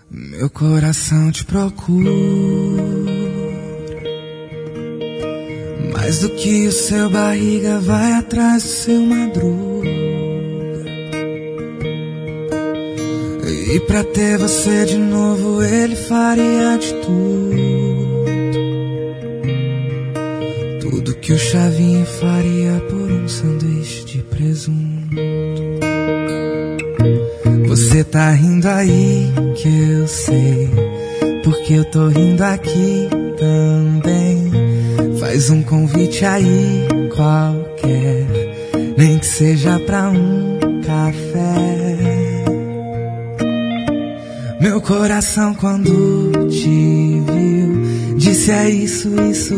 Meu coração te procura, mais do que o seu barriga vai atrás do seu madruga. E pra ter você de novo ele faria de tudo que o Chavinho faria por um sanduíche de presunto. Você tá rindo aí, que eu sei, porque eu tô rindo aqui também. Faz um convite aí, qualquer, nem que seja pra um café. Meu coração quando te viu, disse é isso,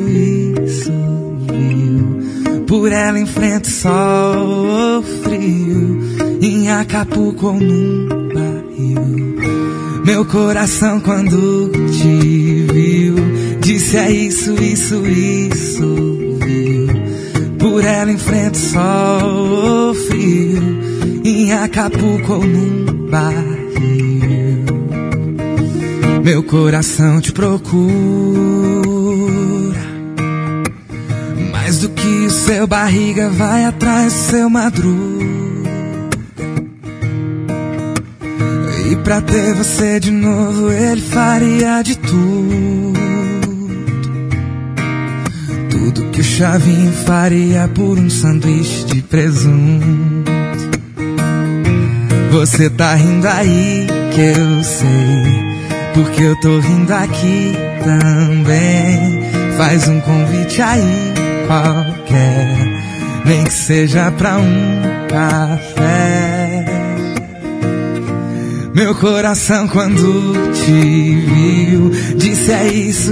viu. Por ela enfrenta o sol ou frio, em Acapulco ou num barril. Meu coração quando te viu, disse é isso, viu. Por ela enfrenta o sol ou frio, em Acapulco ou num barril. Meu coração te procura, mais do que o seu barriga vai atrás do seu madruga. E pra ter você de novo ele faria de tudo que o Chavinho faria por um sanduíche de presunto. Você tá rindo aí, que eu sei, porque eu tô rindo aqui também. Faz um convite aí, qualquer, nem que seja pra um café. Meu coração quando te viu, disse é isso,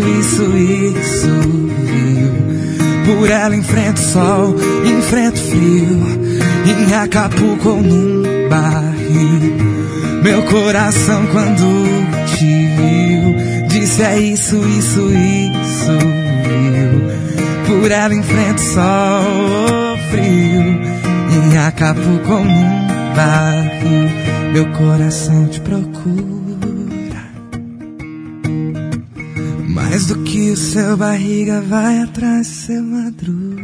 viu. Por ela enfrenta o sol, enfrenta o frio, em Acapulco ou num barril. Meu coração quando te viu, disse é isso, viu. Por ela enfrenta o sol ou frio, em Acapulco ou num barril. Meu coração te procura, mais do que o seu barriga vai atrás do seu madruga.